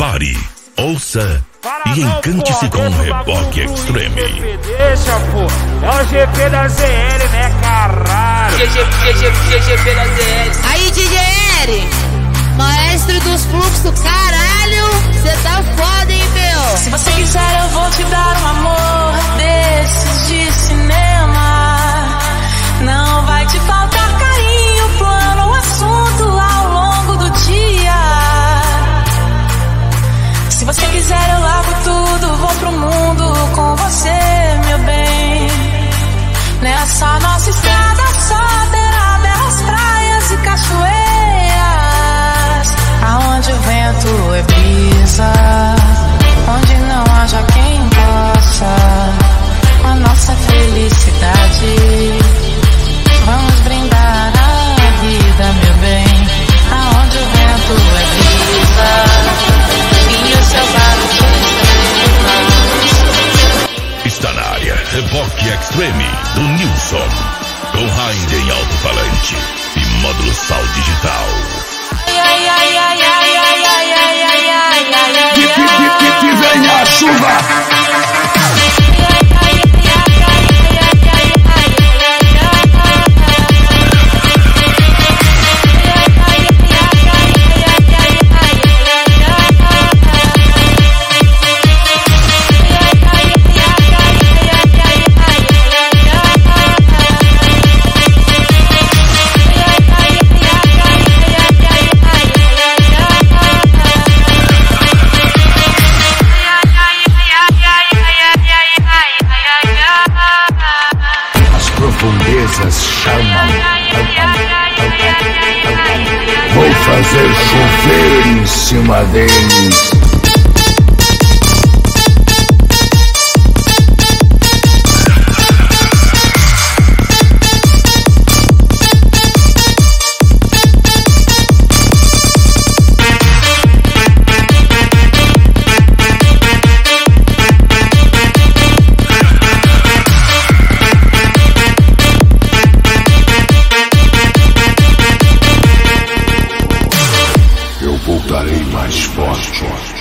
Pare, ouça e encante-se com o Reboque Extreme. Deixa, pô. É o GP da ZL, né, caralho? GP da ZL. Aí, DJL, maestro dos fluxos, caralho, cê tá foda, hein, meu? Se você quiser, eu vou te dar um amor desses de cinema. Não vai te faltar carinho, plano, assunto ao longo do dia. Se você quiser, eu largo tudo, vou pro mundo com você, meu bem. Nessa nossa estrada só terá belas praias e cachoeiras, aonde o vento é brisa, onde não haja quem possa com a nossa felicidade. Vamos brindar a vida, meu bem, aonde o vento é brisa e o seu barulho de estrelas. Está na área Reboque Extreme do Nilson, com Rainer em alto-falante e módulo sal digital. Que venha a chuva! Chamam. Vou fazer chover em cima deles. Voltarei mais forte.